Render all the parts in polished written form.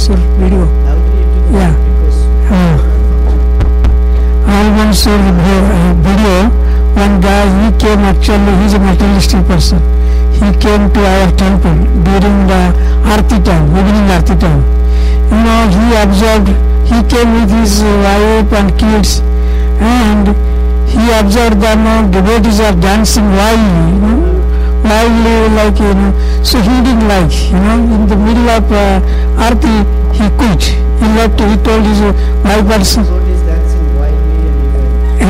Mansur video. Yeah. Al Mansur video. One guy, he came actually, he's a materialistic person. He came to our temple during the Aarti time, evening Aarti time. You know, he observed, he came with his wife and kids, and he observed them, devotees are dancing wildly, like, so he didn't like, in the middle of Aarti, he quit. He left, he told his wife person. Devotees dancing wildly and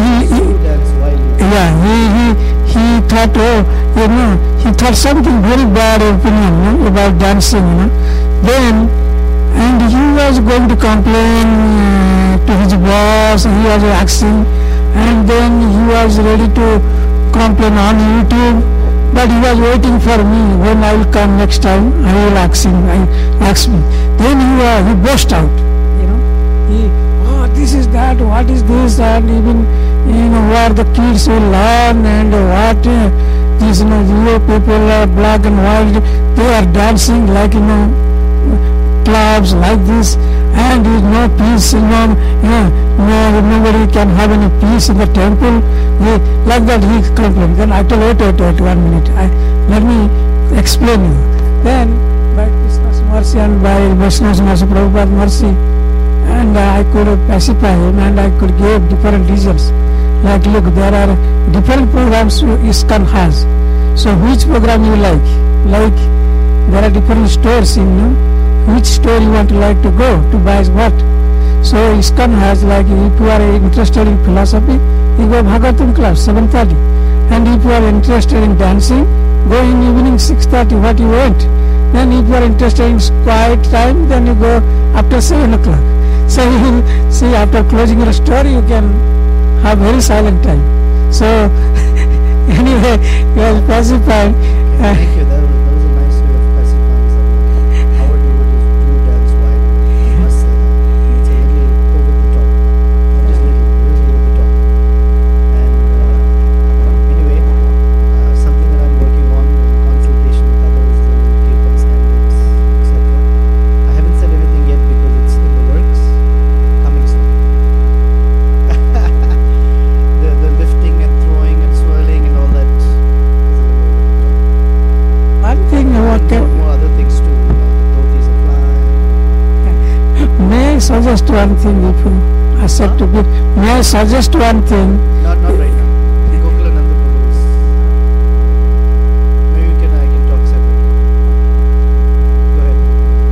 he thought, he thought something very bad opinion about dancing, Then, and he was going to complain to his boss, he was asking, and then he was ready to complain on YouTube, but he was waiting for me when I will come next time, I will ask me. Then he burst out, this is that, what is this, and even, where the kids will learn, and what these, people are black and white, they are dancing like, clubs like this, and there is no peace, nobody can have any peace in the temple. Like that he complained. Then I told, wait 1 minute, let me explain you. Then, by Krishna's mercy and by Vaishnava's mercy, Prabhupada's mercy, and I could pacify him, and I could give different reasons. Like, look, there are different programs ISKCON has. So which program you like? Like, there are different stores in which store you want to like to go to buy what. So ISKCON has, like, if you are interested in philosophy, you go Bhagavatam class 7:30, and if you are interested in dancing, go in evening 6:30. What you want? Then if you are interested in quiet time, then you go after 7 o'clock. So you will see, after closing your store, you can have very silent time. So anyway, you are pacified. Thank you. That was a nice way of pacifying someone. Our devotees do dance wild. I must say that. It's a little over the top. Just little over the top. And anyway, something that I'm working on in consultation with others, Kirtan standards, etc. I haven't said anything yet because it's in the works. Coming soon. The lifting and throwing and swirling and all that is a little over the top. One thing about More other things too. The dhotis are flying. may I suggest one thing, if you accept to be, may I suggest one thing? Not right now. Gokulananda Prabhu is. Maybe I can talk separately. Go ahead.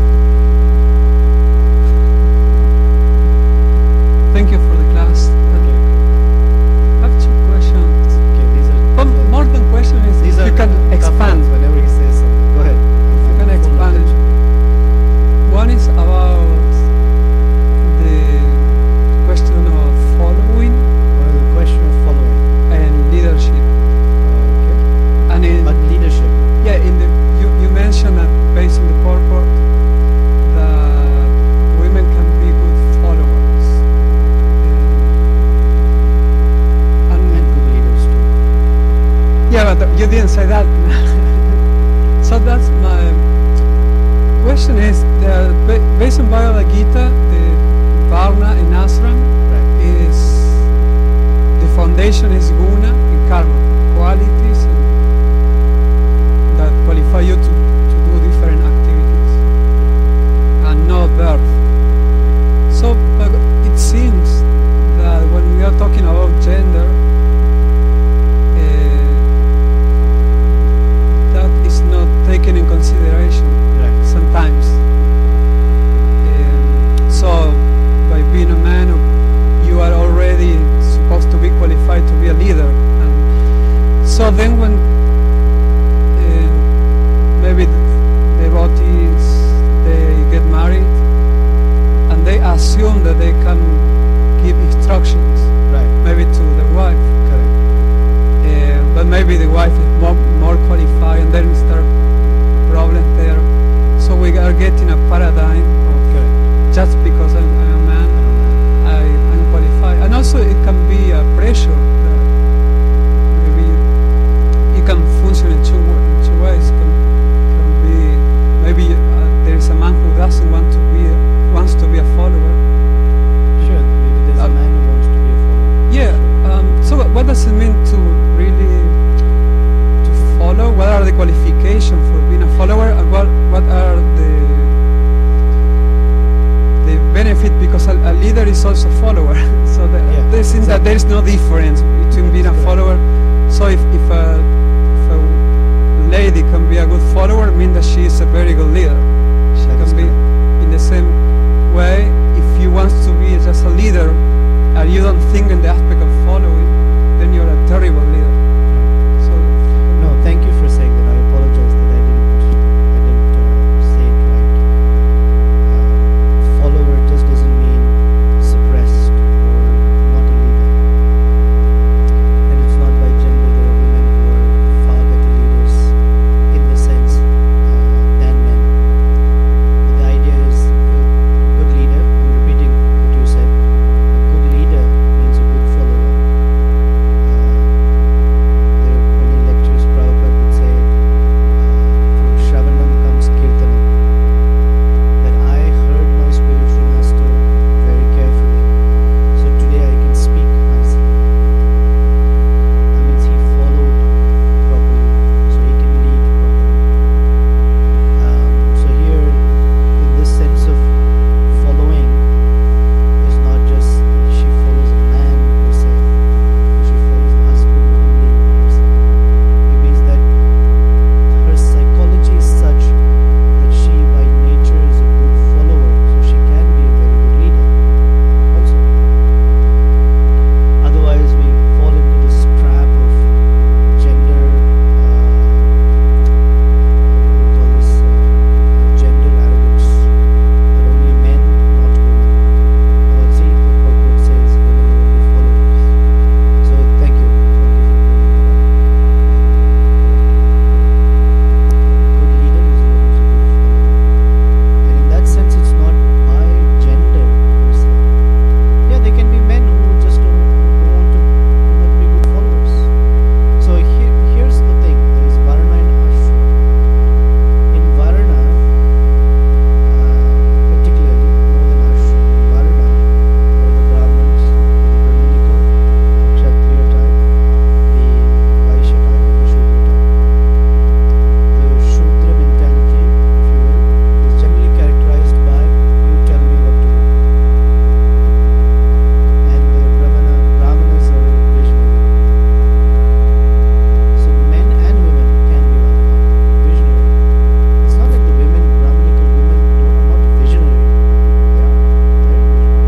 Thank you for the class. Okay. I have two questions. Okay. These are. But more than question is These if are you can tough expand. ones whenever he says something. Go ahead. You can expand. One is about the question of following One of the question of following. and leadership. Okay. And in But leadership. you mentioned that based on the purport that women can be good followers. And good leaders too. Yeah, but you didn't say that. So that's my question is that based on Bhagavad Gita, the Varna and Ashram Right. is the foundation is guna and karma, qualities that qualify you to do different activities and not birth. So but it seems that when we are talking about gender, that is not taken in consideration Right. sometimes. So by being a man, you are already supposed to be qualified to be a leader. And so then when maybe devotees, they get married and they assume that they can give instructions Right. maybe to the wife, Correct. but maybe the wife is more qualified, and then start problems there. So we are getting a paradigm of Correct. just because I'm a man, I'm qualified. And also it can be a pressure that maybe it can function in two ways. Can be maybe there is a man who doesn't want to be it because a leader is also a follower. So Yeah, they think that there is no difference between being a Correct. follower. So if a lady can be a good follower, mean that she is a very good leader. She That is can be correct. in the same way. If you want to be just a leader and you don't think in the aspect of following, then you're a terrible leader. So No, thank you for saying that. I apologize that I didn't say it right. Follower just doesn't mean suppressed or not a leader. And it's not by gender. There are women who are far better leaders in the sense than men. But the idea is a good leader. I'm repeating what you said. A good leader means a good follower. There are many lectures Prabhupada would say, from Shravanam comes Kirtanam, that I heard my spiritual master very carefully, so today I can speak myself. That means he followed properly, so he can lead properly. So here, in this sense of following, is not just she follows a man per se, or she follows a husband only per se. It means that her psychology is such that she by nature is a good follower, so she can be a very good leader also. Otherwise we fall into this trap of gender, gender arrogance, that only men, not women. See, the corporate says women are only followers. So thank you. Good leader is always a good follower. And in that sense, it's not by gender per se. Yeah, there can be men who just don't want to not be good followers. So here's the thing: there is Varna and Ashram. In Varna, particularly more than Ashram, in Varna, there are the Brahmins, the Brahminical, Kshatriya type, the Vaishya type, and the Shudra type. The Shudra mentality, if you will, is generally characterized by you tell me what to do. And the Brahmanas are visionary. So men and women can be like that, visionary. It's not like the women, Brahminical women, are not visionary. They are very visionary.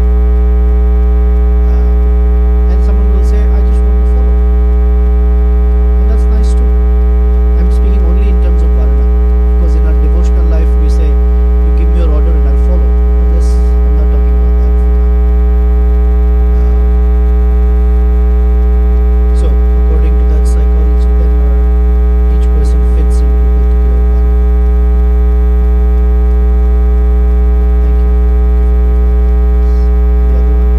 And someone will say, I just want to follow. And that's nice too. I'm speaking only in terms of Varna. Because in our devotional life we say, you give me your order and I'll follow. Unless I'm not talking about that for now. So, according to that psychology, then each person fits into a particular Varna. Thank you. The other one?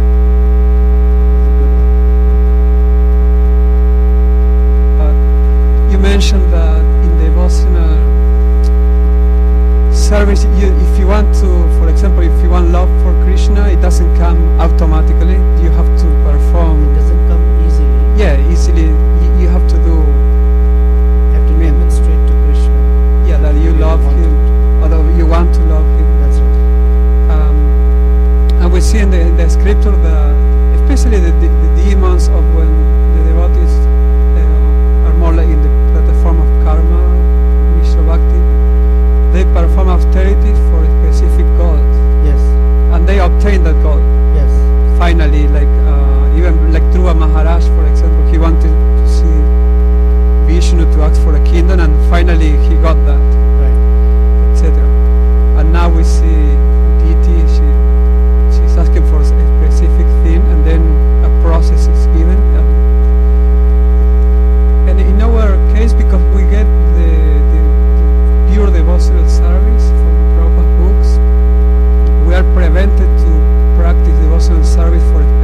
you mentioned that in devotional service, if you want to, for example, if you want love for Krishna, it doesn't come automatically. You have to It perform. doesn't come easily. Yeah, easily. You have to do. You have to Mean- demonstrate to Krishna. Yeah, that you love want him, or that you want to love him. That's right. And we see in the scripture that, especially the demons of when the devotees are more like in the form of karma, Mishra Bhakti, they perform austerities for specific goals, Yes. and they obtain that goal. Yes. Finally, like even like Dhruva Maharaj, for example, he wanted to see Vishnu to ask for a kingdom, and finally he got that, Right. etc. And now we see Diti, she's asking for a specific thing, and then a process is given. And in our case, because we get the pure devotional service from Prabhupada's books, we are prevented to practice devotional service for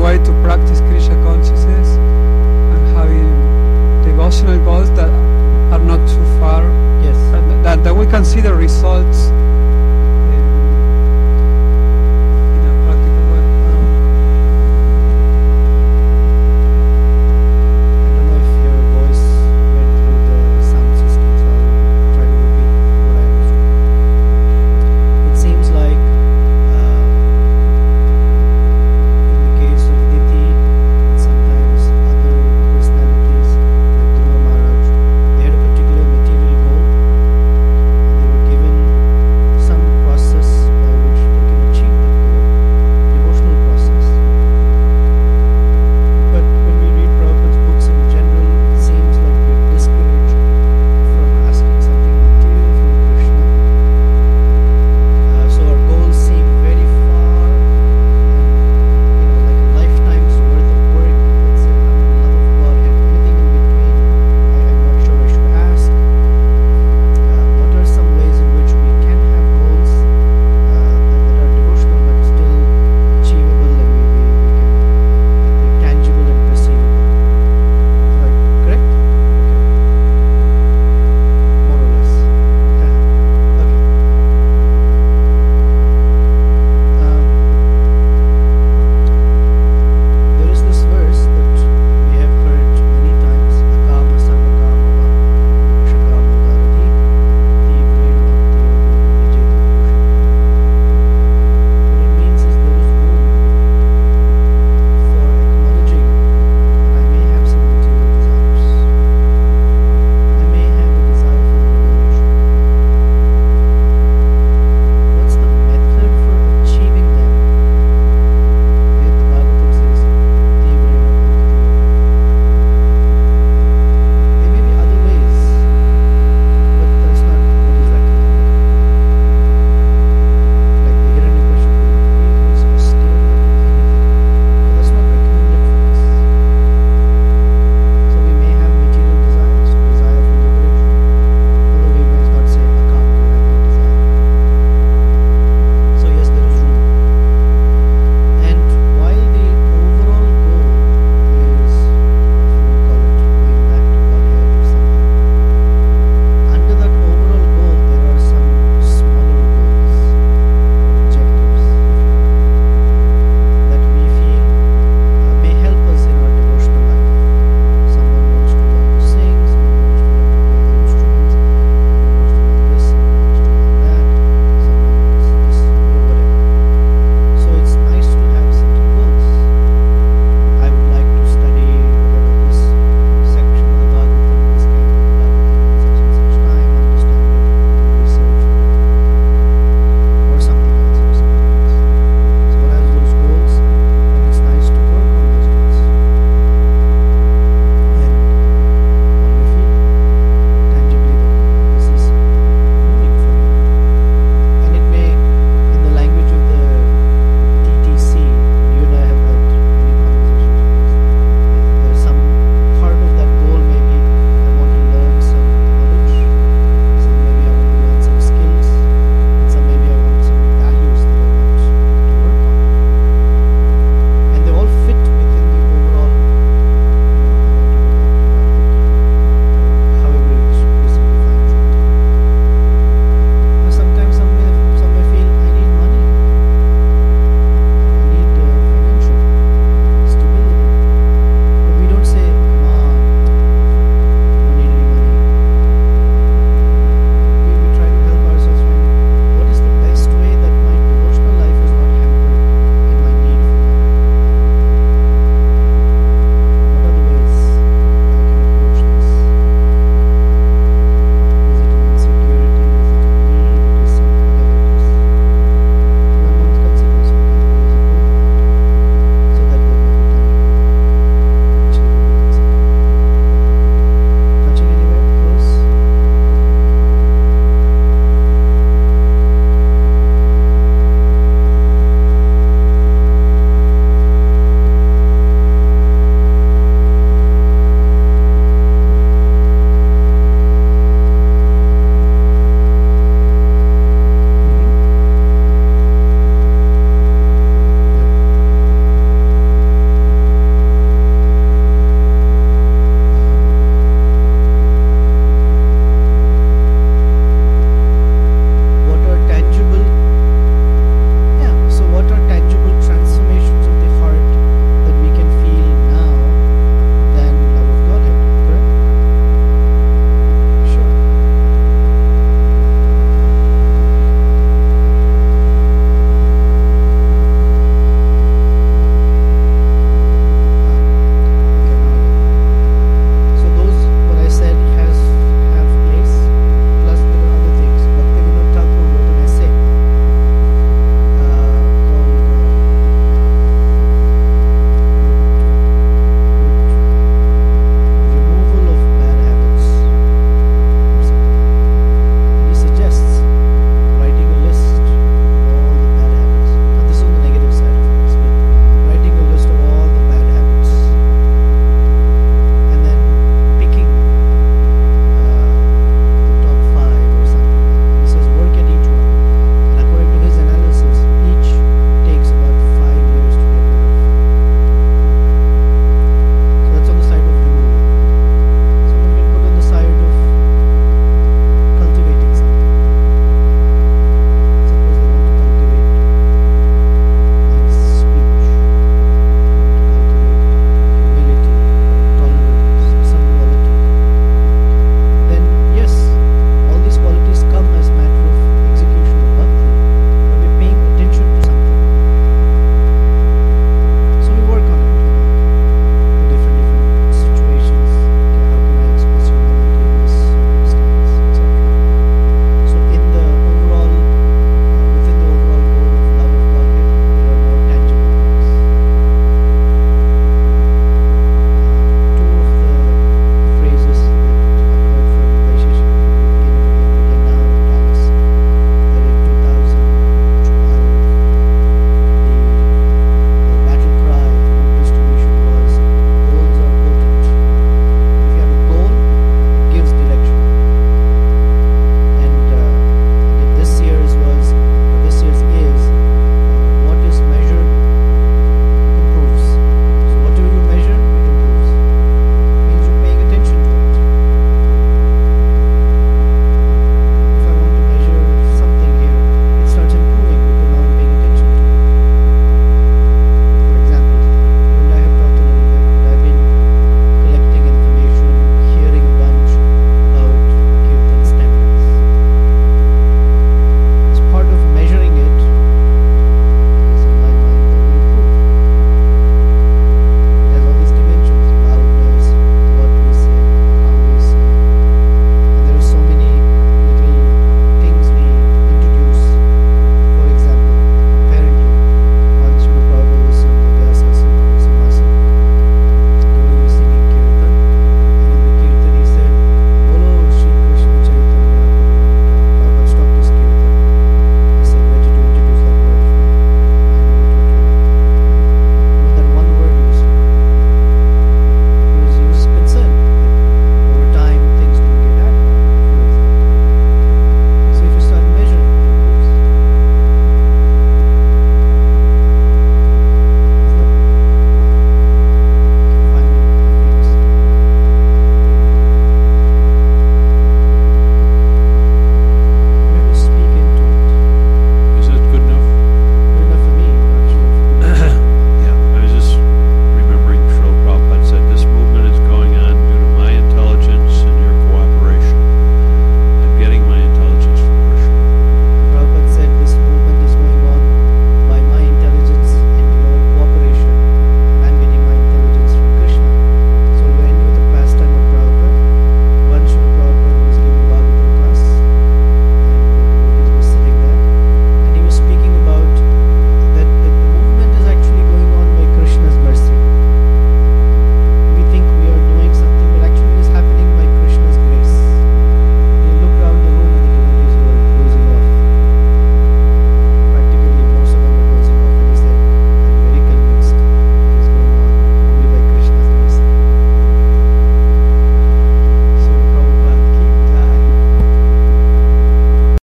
way to practice Krishna consciousness and having devotional goals that are not too far, Yes. that we can see the results